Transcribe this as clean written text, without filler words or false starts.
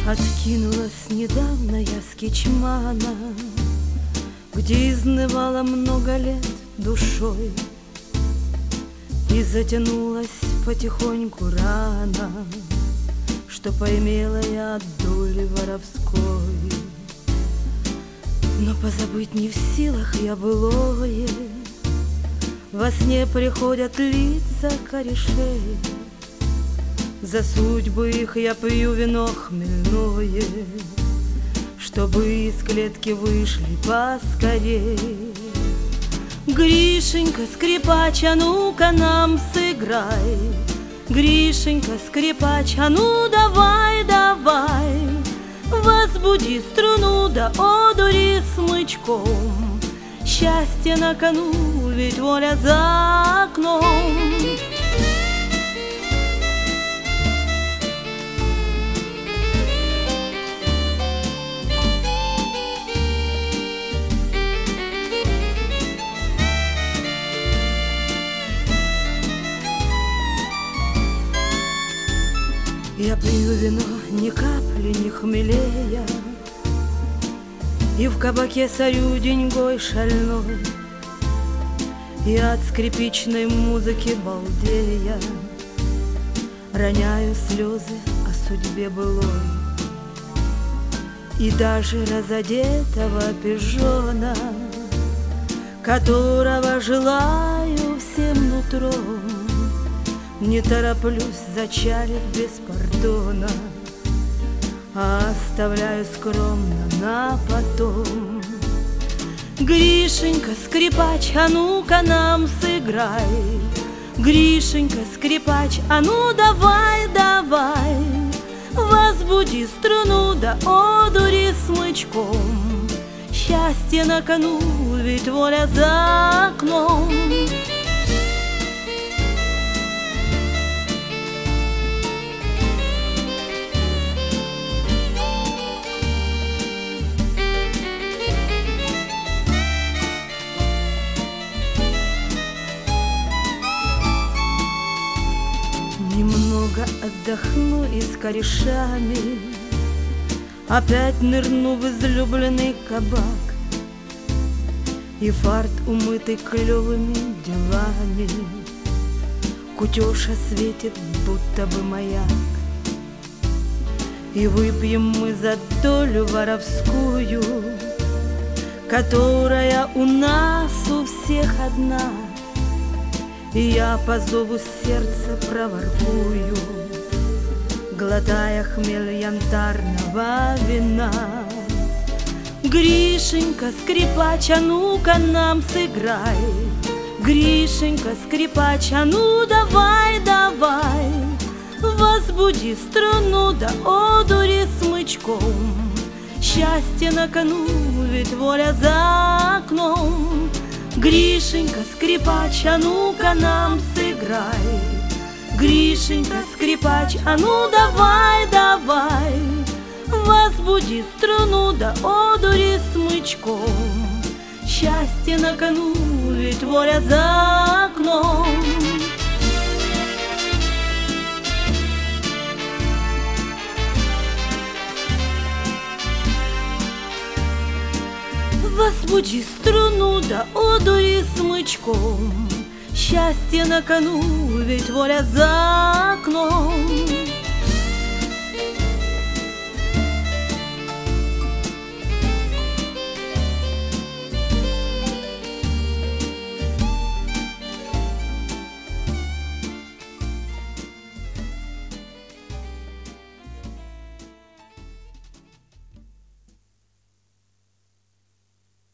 Откинулась недавно я с кичмана, где изнывала много лет душой, и затянулась потихоньку рана, что поимела я от доли воровской. Но позабыть не в силах я былое, во сне приходят лица корешей. За судьбы их я пью вино хмельное, чтобы из клетки вышли поскорей. Гришенька, скрипач, а ну-ка нам сыграй. Гришенька, скрипач, а ну давай, давай. Возбуди струну да одури смычком. Счастье на кону, ведь воля за окном. Я пью вино ни капли не хмелея, и в кабаке сорю деньгой шальной, и от скрипичной музыки балдея роняю слезы о судьбе былой. И даже разодетого пижона, которого желаю всем нутром, не тороплюсь зачалить без пардона, а оставляю скромно на потом. Гришенька, скрипач, а ну-ка нам сыграй. Гришенька, скрипач, а ну давай, давай. Возбуди струну да одури смычком. Счастье на кону, ведь воля за окном. Немного отдохну и с корешами опять нырну в излюбленный кабак, и фарт, умытый клевыми делами, кутеж осветит, будто бы маяк. И выпьем мы за долю воровскую, которая у нас у всех одна. И я по зову сердца проворкую, глотая хмель янтарного вина. Гришенька, скрипач, а ну-ка нам сыграй. Гришенька, скрипач, а ну давай, давай. Возбуди струну да одури смычком. Счастье на кону, ведь воля за окном. Гришенька, скрипач, а ну-ка нам сыграй. Гришенька, скрипач, а ну давай, давай. Возбуди струну да одури смычком. Счастье на кону, ведь воля за окном. Возбуди струну да одури смычком. Счастье на кону, ведь воля за окном.